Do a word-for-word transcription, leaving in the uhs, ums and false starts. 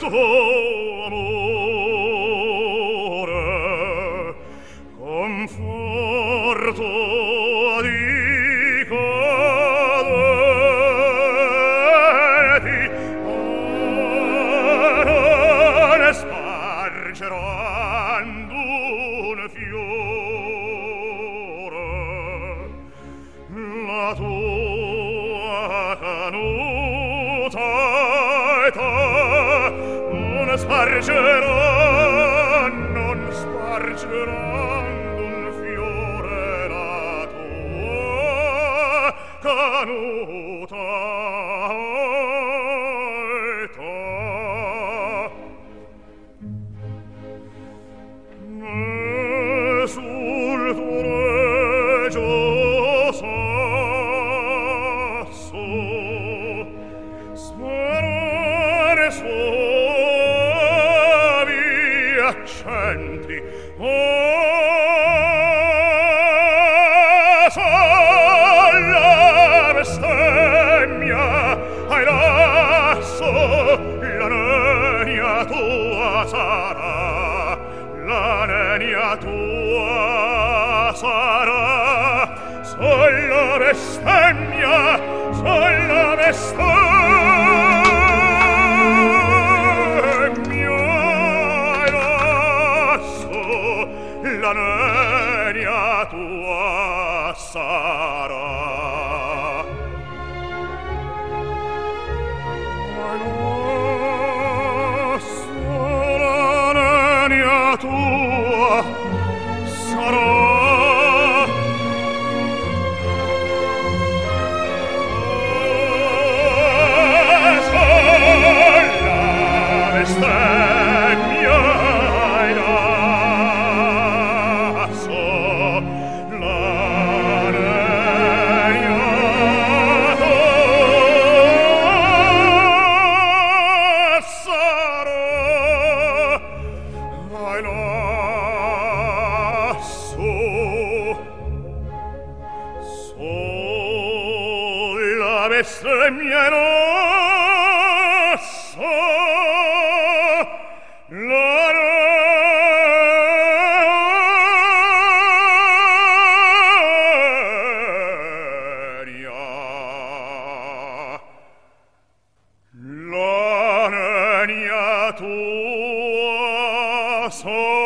tuo amore, conforto di cadeti, non spargeranno un fiore, la tua canuta età non spargerà, non spargerà un fiore la tua canuta età. Ne sul tuo regio sasso sperare suavi accenti, oh, sola bestemmia, ai lasso, la nenia tua sarà, la nenia tua sarà, sola bestemmia, sola bestemmia, ai lasso, la nenia tua sarà. Ai lasso, la nenia tua sarà. Bestemmia rossa, la nenia, la nenia tua sarà.